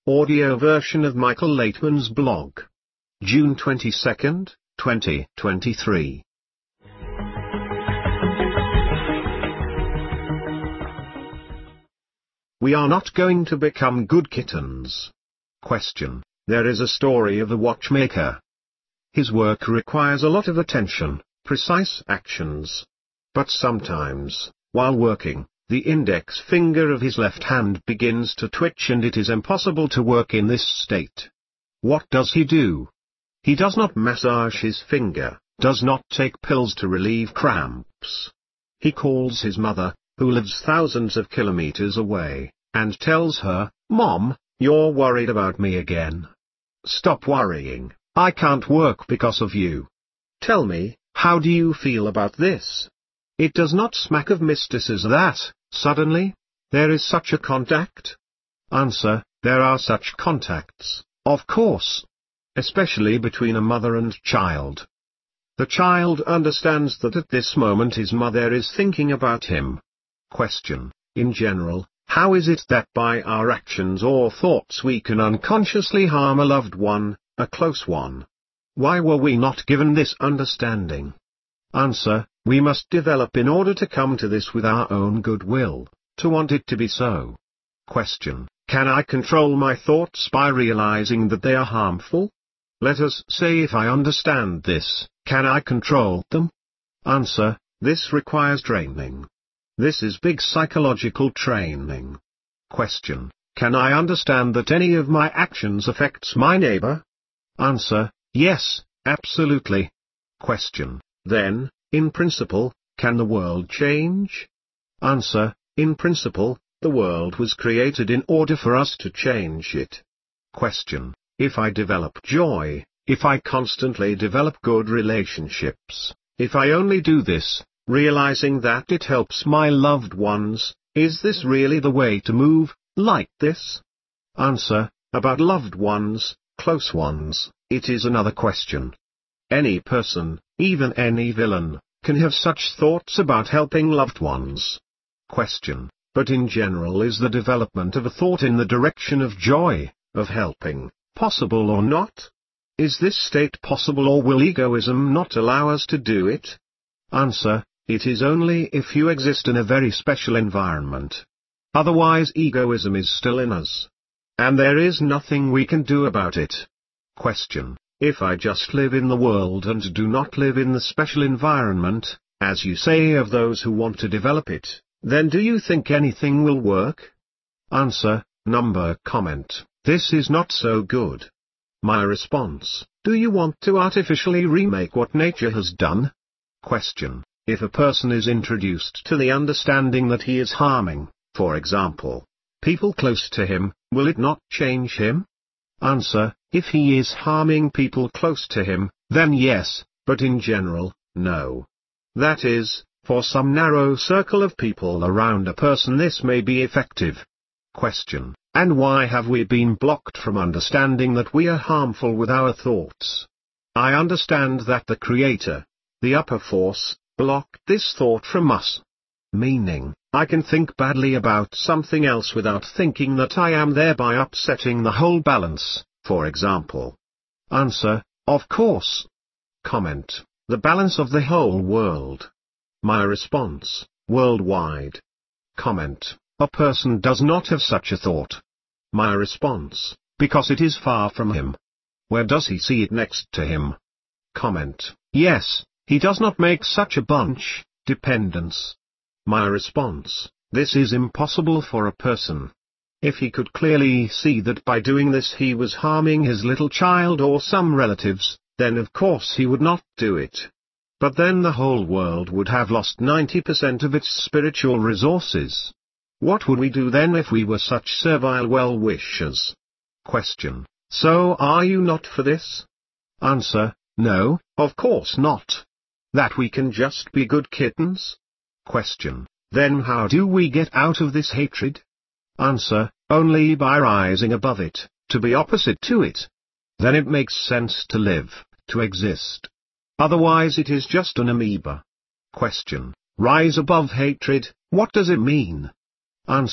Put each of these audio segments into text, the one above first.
audio version of Michael Laitman's blog. June 22, 2023. We are not going to become good kittens. Question. There is a story of a watchmaker. His work requires a lot of attention, precise actions. But sometimes, while working, the index finger of his left hand begins to twitch and it is impossible to work in this state. What does he do? He does not massage his finger, does not take pills to relieve cramps. He calls his mother, who lives thousands of kilometers away, and tells her, "Mom, you're worried about me again. Stop worrying, I can't work because of you. Tell me, how do you feel about this?" It does not smack of mysticism that, suddenly, there is such a contact? Answer, there are such contacts, of course. Especially between a mother and child. The child understands that at this moment his mother is thinking about him. Question. In general, how is it that by our actions or thoughts we can unconsciously harm a loved one, a close one? Why were we not given this understanding? Answer, we must develop in order to come to this with our own goodwill, to want it to be so. Question. Can I control my thoughts by realizing that they are harmful? Let us say if I understand this, can I control them? Answer, this requires training. This is big psychological training. Question. Can I understand that any of my actions affects my neighbor? Answer, yes, absolutely. Question. Then, in principle, can the world change? Answer, in principle, the world was created in order for us to change it. Question. If I develop joy, if I constantly develop good relationships, if I only do this, realizing that it helps my loved ones, is this really the way to move, like this? Answer, about loved ones, close ones, it is another question. Any person, even any villain, can have such thoughts about helping loved ones. Question. But in general, is the development of a thought in the direction of joy, of helping, possible or not? Is this state possible, or will egoism not allow us to do it? Answer, it is only if you exist in a very special environment. Otherwise egoism is still in us. And there is nothing we can do about it. Question. If I just live in the world and do not live in the special environment, as you say of those who want to develop it, then do you think anything will work? Answer, comment. This is not so good. My response, do you want to artificially remake what nature has done? Question. If a person is introduced to the understanding that he is harming, for example, people close to him, will it not change him? Answer, if he is harming people close to him, then yes, but in general, no. That is, for some narrow circle of people around a person this may be effective. Question. And why have we been blocked from understanding that we are harmful with our thoughts? I understand that the Creator, the upper force, blocked this thought from us. Meaning, I can think badly about something else without thinking that I am thereby upsetting the whole balance, for example. Answer, of course. Comment. The balance of the whole world. My response, worldwide. Comment. A person does not have such a thought. My response, because it is far from him. Where does he see it next to him? Comment. Yes, he does not make such a bunch, dependence. My response, this is impossible for a person. If he could clearly see that by doing this he was harming his little child or some relatives, then of course he would not do it. But then the whole world would have lost 90% of its spiritual resources. What would we do then if we were such servile well-wishers? Question. So are you not for this? Answer, no, of course not. That we can just be good kittens? Question. Then how do we get out of this hatred? Answer, only by rising above it, to be opposite to it. Then it makes sense to live, to exist. Otherwise it is just an amoeba. Question. Rise above hatred, what does it mean? Answer,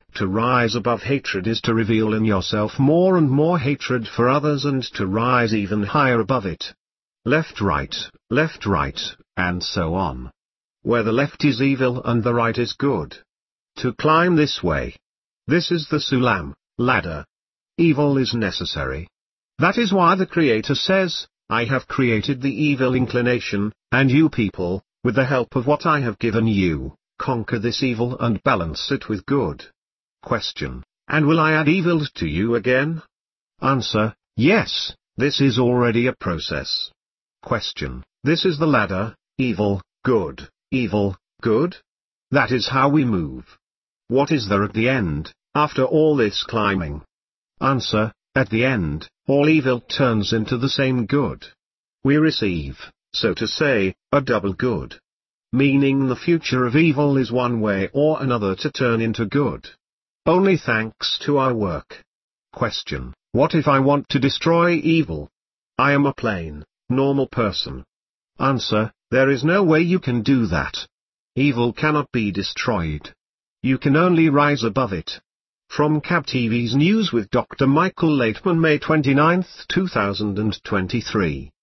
To rise above hatred is to reveal in yourself more and more hatred for others and to rise even higher above it. Left, right, and so on. Where the left is evil and the right is good. To climb this way. This is the Sulam, ladder. Evil is necessary. That is why the Creator says, I have created the evil inclination, and you people, with the help of what I have given you, conquer this evil and balance it with good. Question: and will I add evil to you again? Answer: yes, this is already a process. Question: this is the ladder, evil, good, good? That is how we move. What is there at the end, after all this climbing? Answer: at the end, all evil turns into the same good. We receive, so to say, a double good. Meaning the future of evil is one way or another to turn into good. Only thanks to our work. Question: what if I want to destroy evil? I am a plain, normal person. Answer: there is no way you can do that. Evil cannot be destroyed. You can only rise above it. From CAB TV's News with Dr. Michael Laitman, May 29, 2023.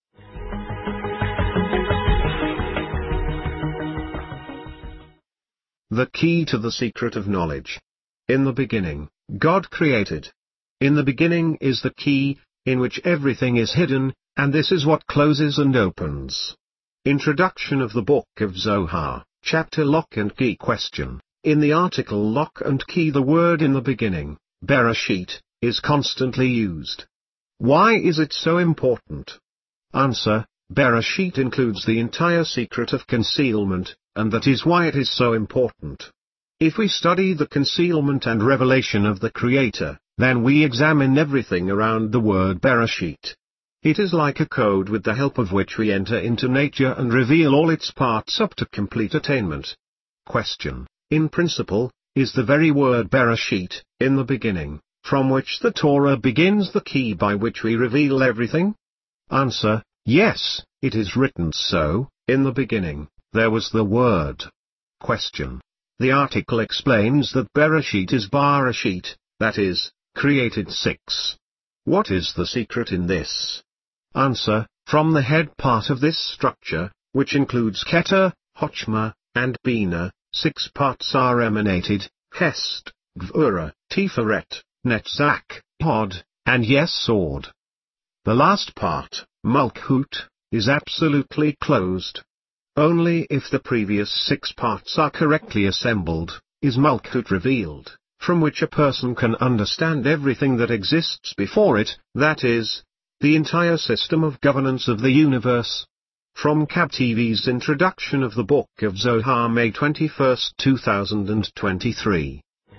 The key to the secret of knowledge. In the beginning, God created. In the beginning is the key, in which everything is hidden, and this is what closes and opens. Introduction of the Book of Zohar, Chapter Lock and Key. Question: in the article lock and key the word in the beginning, Bereshit, is constantly used. Why is it so important? Answer: Bereshit includes the entire secret of concealment, and that is why it is so important. If we study the concealment and revelation of the Creator, then we examine everything around the word Bereshit. It is like a code with the help of which we enter into nature and reveal all its parts up to complete attainment. Question: in principle, is the very word Bereshit, in the beginning, from which the Torah begins, the key by which we reveal everything? Answer: yes, it is written so, in the beginning, there was the Word. Question: the article explains that Bereshit is Barashit, that is, created 6. What is the secret in this? Answer: from the head part of this structure, which includes Keter, Hochma, and Bina, 6 parts are emanated, Hest, Gvura, Tiferet, Netzach, Hod, and Yesod. The last part, Malchut, is absolutely closed. Only if the previous 6 parts are correctly assembled, is Malchut revealed, from which a person can understand everything that exists before it, that is, the entire system of governance of the universe. From CAB TV's introduction of the Book of Zohar, May 21, 2023.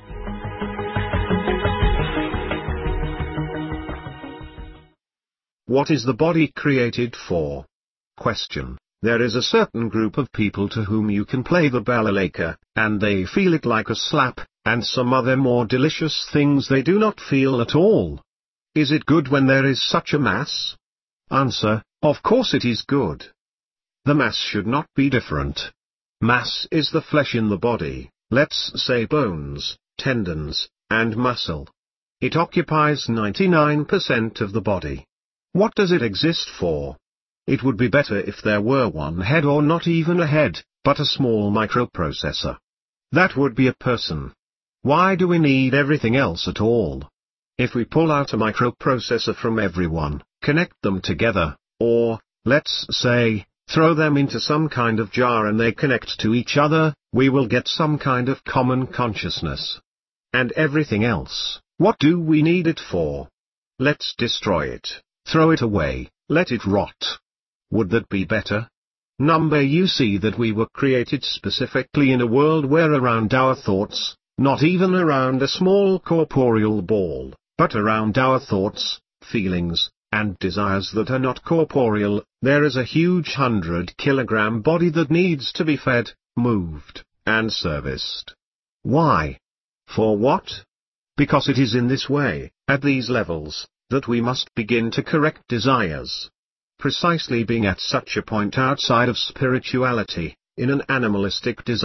What is the body created for? Question: there is a certain group of people to whom you can play the balalaika, and they feel it like a slap, and some other more delicious things they do not feel at all. Is it good when there is such a mass? Answer: of course it is good. The mass should not be different. Mass is the flesh in the body, let's say bones, tendons, and muscle. It occupies 99% of the body. What does it exist for? It would be better if there were one head, or not even a head, but a small microprocessor. That would be a person. Why do we need everything else at all? If we pull out a microprocessor from everyone, connect them together, or, let's say, throw them into some kind of jar and they connect to each other, we will get some kind of common consciousness. And everything else, what do we need it for? Let's destroy it, throw it away, let it rot. Would that be better? Number, you see that we were created specifically in a world where around our thoughts, not even around a small corporeal ball, but around our thoughts, feelings, and desires that are not corporeal, there is a huge 100-kilogram body that needs to be fed, moved, and serviced. Why? For what? Because it is in this way, at these levels, that we must begin to correct desires. Precisely being at such a point outside of spirituality, in an animalistic desire,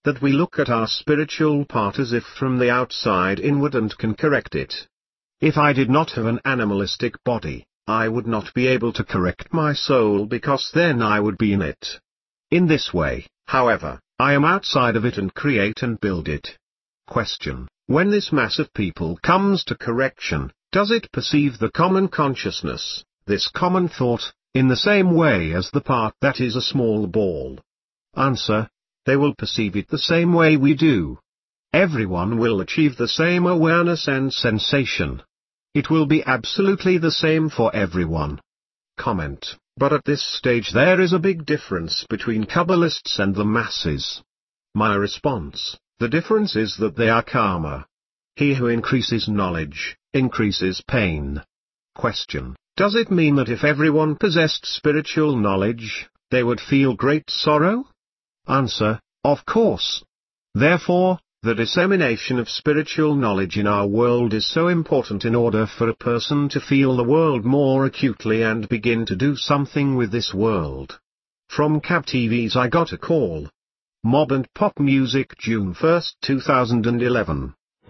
that we look at our spiritual part as if from the outside inward and can correct it. If I did not have an animalistic body, I would not be able to correct my soul because then I would be in it. In this way, however, I am outside of it and create and build it. Question: when this mass of people comes to correction, does it perceive the common consciousness, this common thought, in the same way as the part that is a small ball? Answer: they will perceive it the same way we do. Everyone will achieve the same awareness and sensation. It will be absolutely the same for everyone. Comment: but at this stage there is a big difference between Kabbalists and the masses. My response: the difference is that they are karma. He who increases knowledge, increases pain. Question: does it mean that if everyone possessed spiritual knowledge, they would feel great sorrow? Answer: of course. Therefore, the dissemination of spiritual knowledge in our world is so important in order for a person to feel the world more acutely and begin to do something with this world. From KabTV's I Got a Call. Mob and Pop Music, June 1, 2011.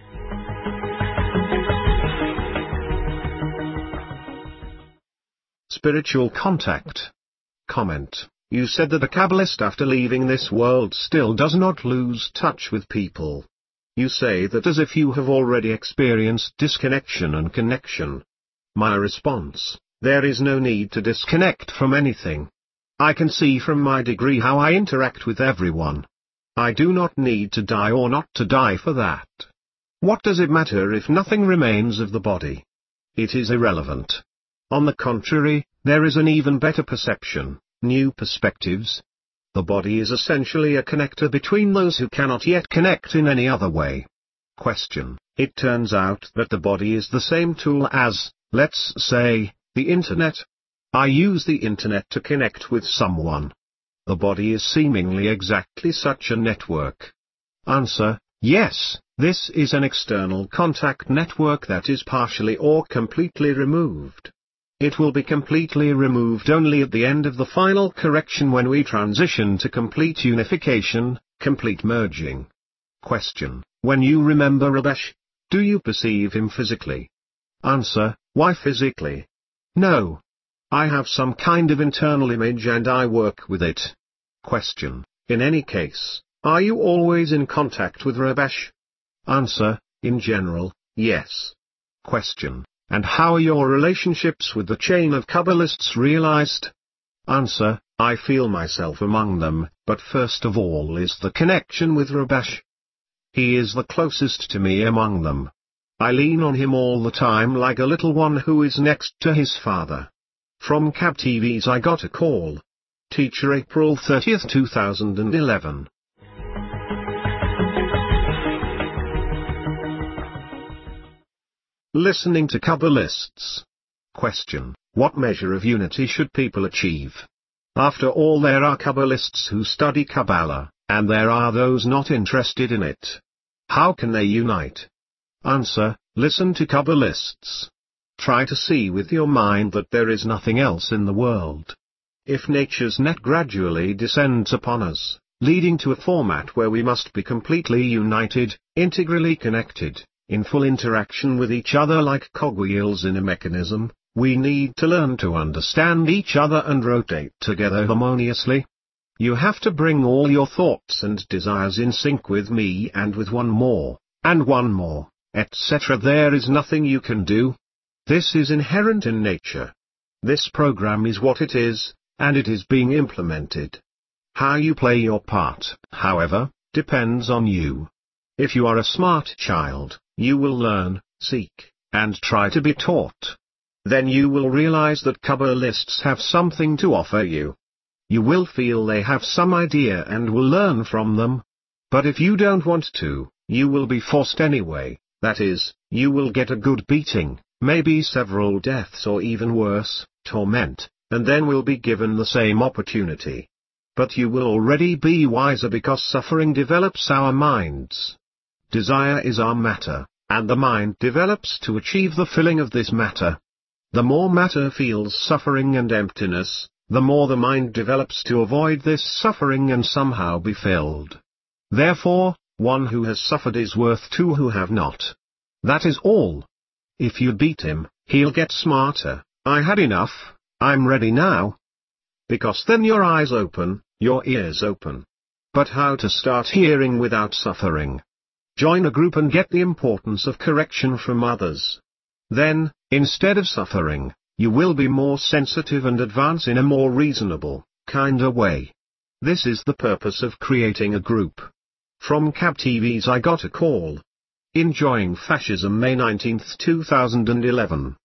Spiritual contact. Comment: you said that a Kabbalist after leaving this world still does not lose touch with people. You say that as if you have already experienced disconnection and connection. My response: there is no need to disconnect from anything. I can see from my degree how I interact with everyone. I do not need to die or not to die for that. What does it matter if nothing remains of the body? It is irrelevant. On the contrary, there is an even better perception, new perspectives. The body is essentially a connector between those who cannot yet connect in any other way. Question: it turns out that the body is the same tool as, let's say, the internet. I use the internet to connect with someone. The body is seemingly exactly such a network. Answer: yes, this is an external contact network that is partially or completely removed. It will be completely removed only at the end of the final correction when we transition to complete unification, complete merging. Question: when you remember Rabesh, do you perceive him physically? Answer: why physically? No. I have some kind of internal image and I work with it. Question: in any case, are you always in contact with Rabesh? Answer: in general, yes. Question: and how are your relationships with the chain of Kabbalists realized? Answer: I feel myself among them, but first of all is the connection with Rabesh. He is the closest to me among them. I lean on him all the time like a little one who is next to his father. From KabTV's I Got a Call. Teacher, April 30, 2011. Listening to Kabbalists. Question: what measure of unity should people achieve? After all, there are Kabbalists who study Kabbalah, and there are those not interested in it. How can they unite? Answer: listen to Kabbalists. Try to see with your mind that there is nothing else in the world. If nature's net gradually descends upon us, leading to a format where we must be completely united, integrally connected, in full interaction with each other like cogwheels in a mechanism, we need to learn to understand each other and rotate together harmoniously. You have to bring all your thoughts and desires in sync with me and with one more, etc. There is nothing you can do. This is inherent in nature. This program is what it is, and it is being implemented. How you play your part, however, depends on you. If you are a smart child, you will learn, seek, and try to be taught. Then you will realize that Kabbalists have something to offer you. You will feel they have some idea and will learn from them. But if you don't want to, you will be forced anyway, that is, you will get a good beating, maybe several deaths or even worse, torment, and then will be given the same opportunity. But you will already be wiser because suffering develops our minds. Desire is our matter, and the mind develops to achieve the filling of this matter. The more matter feels suffering and emptiness, the more the mind develops to avoid this suffering and somehow be filled. Therefore, one who has suffered is worth two who have not. That is all. If you beat him, he'll get smarter. I had enough, I'm ready now. Because then your eyes open, your ears open. But how to start hearing without suffering? Join a group and get the importance of correction from others. Then, instead of suffering, you will be more sensitive and advance in a more reasonable, kinder way. This is the purpose of creating a group. From Cab TV's I Got a Call. Enjoying Fascism, May 19, 2011.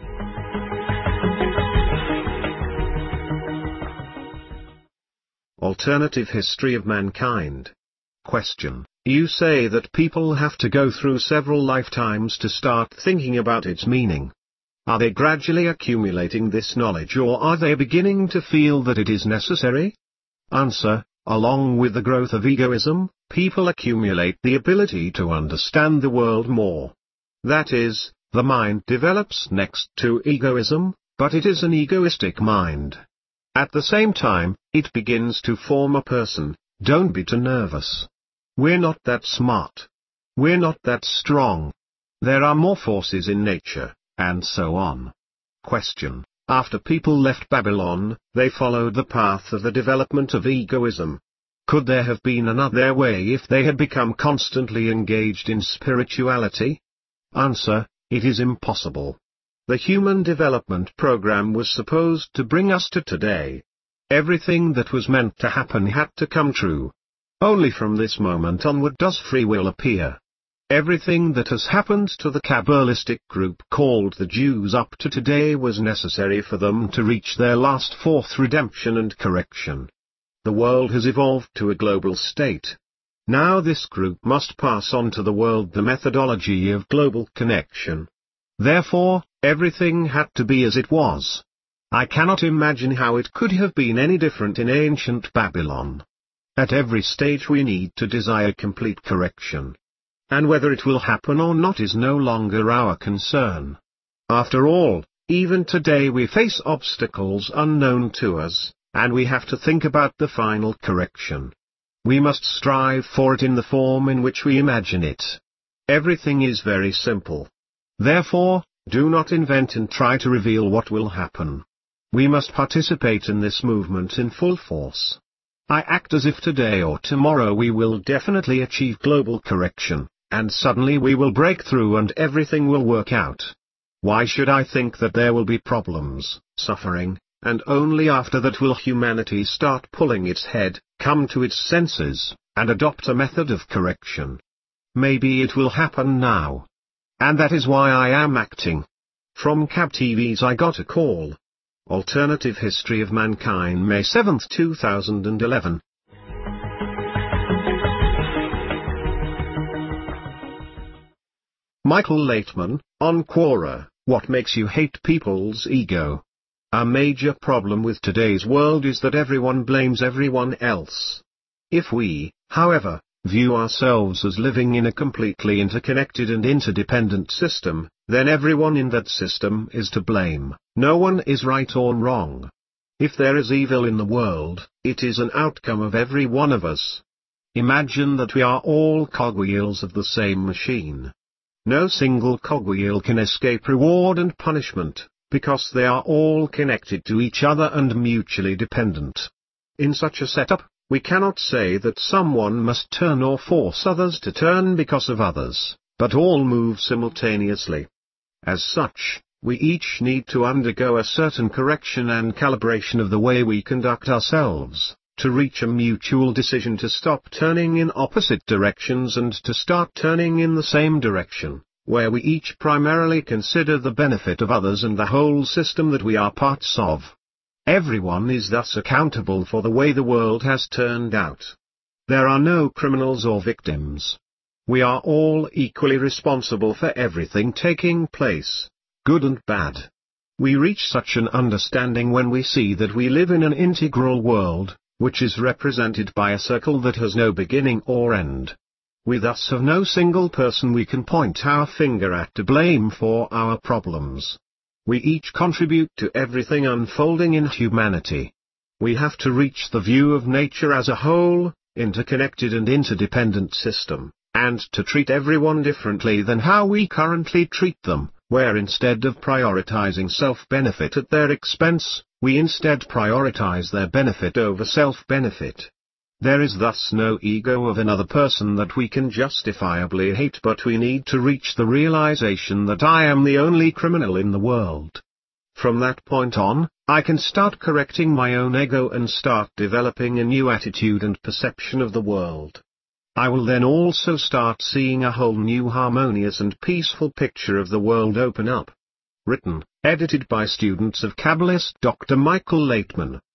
Alternative History of Mankind. Question. You say that people have to go through several lifetimes to start thinking about its meaning. Are they gradually accumulating this knowledge, or are they beginning to feel that it is necessary? Answer. Along with the growth of egoism, people accumulate the ability to understand the world more. That is, the mind develops next to egoism, but it is an egoistic mind. At the same time, it begins to form a person. Don't be too nervous. We're not that smart. We're not that strong. There are more forces in nature, and so on. Question. After people left Babylon, they followed the path of the development of egoism. Could there have been another way if they had become constantly engaged in spirituality? Answer. It is impossible. The human development program was supposed to bring us to today. Everything that was meant to happen had to come true. Only from this moment onward does free will appear. Everything that has happened to the Kabbalistic group called the Jews up to today was necessary for them to reach their last fourth redemption and correction. The world has evolved to a global state. Now this group must pass on to the world the methodology of global connection. Therefore, everything had to be as it was. I cannot imagine how it could have been any different in ancient Babylon. At every stage we need to desire complete correction. And whether it will happen or not is no longer our concern. After all, even today we face obstacles unknown to us, and we have to think about the final correction. We must strive for it in the form in which we imagine it. Everything is very simple. Therefore, do not invent and try to reveal what will happen. We must participate in this movement in full force. I act as if today or tomorrow we will definitely achieve global correction, and suddenly we will break through and everything will work out. Why should I think that there will be problems, suffering, and only after that will humanity start pulling its head, come to its senses, and adopt a method of correction? Maybe it will happen now. And that is why I am acting. From Cab TV's I Got a Call. Alternative History of Mankind, May 7, 2011. Michael Laitman, on Quora, What Makes You Hate People's Ego? A major problem with today's world is that everyone blames everyone else. If we, however, view ourselves as living in a completely interconnected and interdependent system, then everyone in that system is to blame. No one is right or wrong. If there is evil in the world, it is an outcome of every one of us. Imagine that we are all cogwheels of the same machine. No single cogwheel can escape reward and punishment, because they are all connected to each other and mutually dependent. In such a setup, we cannot say that someone must turn or force others to turn because of others, but all move simultaneously. As such, we each need to undergo a certain correction and calibration of the way we conduct ourselves, to reach a mutual decision to stop turning in opposite directions and to start turning in the same direction, where we each primarily consider the benefit of others and the whole system that we are parts of. Everyone is thus accountable for the way the world has turned out. There are no criminals or victims. We are all equally responsible for everything taking place, good and bad. We reach such an understanding when we see that we live in an integral world, which is represented by a circle that has no beginning or end. We thus have no single person we can point our finger at to blame for our problems. We each contribute to everything unfolding in humanity. We have to reach the view of nature as a whole, interconnected and interdependent system, and to treat everyone differently than how we currently treat them, where instead of prioritizing self-benefit at their expense, we instead prioritize their benefit over self-benefit. There is thus no ego of another person that we can justifiably hate, but we need to reach the realization that I am the only criminal in the world. From that point on, I can start correcting my own ego and start developing a new attitude and perception of the world. I will then also start seeing a whole new harmonious and peaceful picture of the world open up. Written, edited by students of Kabbalist Dr. Michael Laitman.